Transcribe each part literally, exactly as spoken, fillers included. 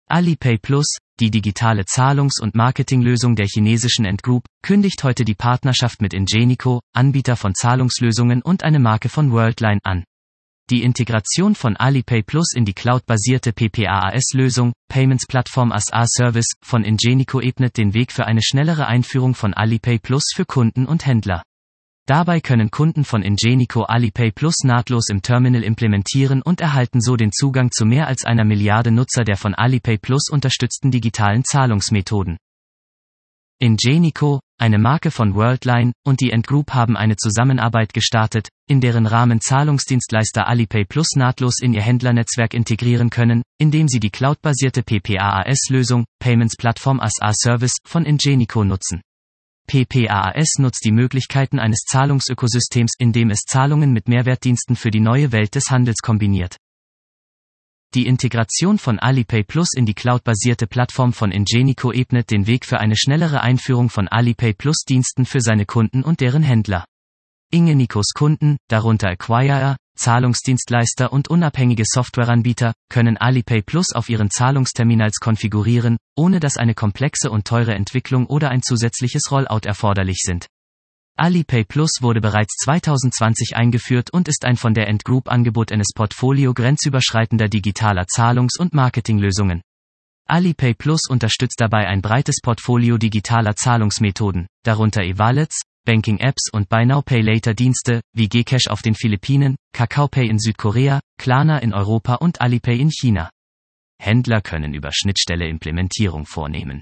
Alipay Plus, die digitale Zahlungs- und Marketinglösung der chinesischen Ant Group, kündigt heute die Partnerschaft mit Ingenico, Anbieter von Zahlungslösungen und eine Marke von Worldline, an. Die Integration von Alipay Plus in die cloud-basierte P P A A S-Lösung, Payments Platform as a Service, von Ingenico ebnet den Weg für eine schnellere Einführung von Alipay Plus für Kunden und Händler. Dabei können Kunden von Ingenico Alipay Plus nahtlos im Terminal implementieren und erhalten so den Zugang zu mehr als einer Milliarde Nutzer der von Alipay Plus unterstützten digitalen Zahlungsmethoden. Ingenico, eine Marke von Worldline, und die Ant Group haben eine Zusammenarbeit gestartet, in deren Rahmen Zahlungsdienstleister Alipay Plus nahtlos in ihr Händlernetzwerk integrieren können, indem sie die cloudbasierte P P A A S-Lösung, Payments Platform as a Service, von Ingenico nutzen. P P A A S nutzt die Möglichkeiten eines Zahlungsökosystems, indem es Zahlungen mit Mehrwertdiensten für die neue Welt des Handels kombiniert. Die Integration von Alipay Plus in die cloudbasierte Plattform von Ingenico ebnet den Weg für eine schnellere Einführung von Alipay Plus Diensten für seine Kunden und deren Händler. Ingenicos Kunden, darunter Acquirer, Zahlungsdienstleister und unabhängige Softwareanbieter, können Alipay Plus auf ihren Zahlungsterminals konfigurieren, ohne dass eine komplexe und teure Entwicklung oder ein zusätzliches Rollout erforderlich sind. Alipay Plus wurde bereits zweitausendzwanzig eingeführt und ist ein von der Ant Group angebotenes Portfolio grenzüberschreitender digitaler Zahlungs- und Marketinglösungen. Alipay Plus unterstützt dabei ein breites Portfolio digitaler Zahlungsmethoden, darunter E-Wallets, Banking-Apps und Buy Now Pay Later Dienste, wie Gcash auf den Philippinen, KakaoPay in Südkorea, Klarna in Europa und Alipay in China. Händler können über Schnittstelle Implementierung vornehmen.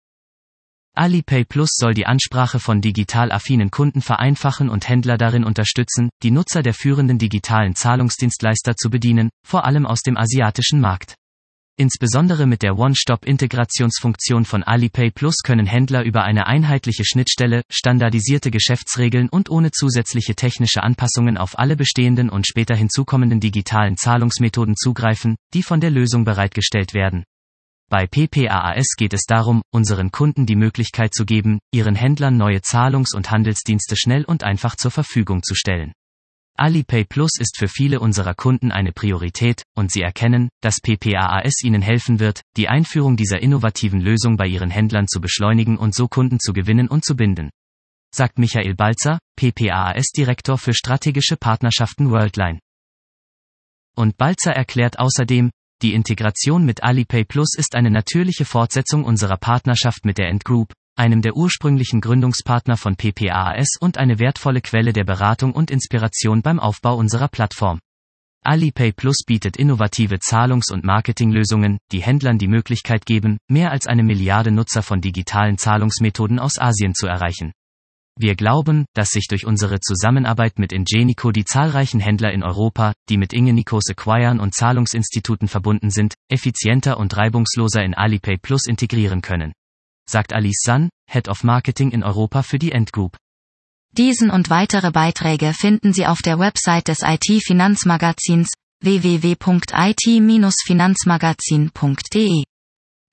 Alipay Plus soll die Ansprache von digital affinen Kunden vereinfachen und Händler darin unterstützen, die Nutzer der führenden digitalen Zahlungsdienstleister zu bedienen, vor allem aus dem asiatischen Markt. Insbesondere mit der One-Stop-Integrationsfunktion von Alipay Plus können Händler über eine einheitliche Schnittstelle, standardisierte Geschäftsregeln und ohne zusätzliche technische Anpassungen auf alle bestehenden und später hinzukommenden digitalen Zahlungsmethoden zugreifen, die von der Lösung bereitgestellt werden. Bei P P A A S geht es darum, unseren Kunden die Möglichkeit zu geben, ihren Händlern neue Zahlungs- und Handelsdienste schnell und einfach zur Verfügung zu stellen. Alipay Plus ist für viele unserer Kunden eine Priorität, und sie erkennen, dass P P A A S ihnen helfen wird, die Einführung dieser innovativen Lösung bei ihren Händlern zu beschleunigen und so Kunden zu gewinnen und zu binden. Sagt Michael Balzer, P P A A S-Direktor für strategische Partnerschaften Worldline. Und Balzer erklärt außerdem, die Integration mit Alipay Plus ist eine natürliche Fortsetzung unserer Partnerschaft mit der Ant Group, einem der ursprünglichen Gründungspartner von P P A A S und eine wertvolle Quelle der Beratung und Inspiration beim Aufbau unserer Plattform. Alipay Plus bietet innovative Zahlungs- und Marketinglösungen, die Händlern die Möglichkeit geben, mehr als eine Milliarde Nutzer von digitalen Zahlungsmethoden aus Asien zu erreichen. Wir glauben, dass sich durch unsere Zusammenarbeit mit Ingenico die zahlreichen Händler in Europa, die mit Ingenicos Acquirern und Zahlungsinstituten verbunden sind, effizienter und reibungsloser in Alipay Plus integrieren können. Sagt Alice San, Head of Marketing in Europa für die Ant Group. Diesen und weitere Beiträge finden Sie auf der Website des I T-Finanzmagazins w w w punkt i t Bindestrich finanzmagazin punkt d e.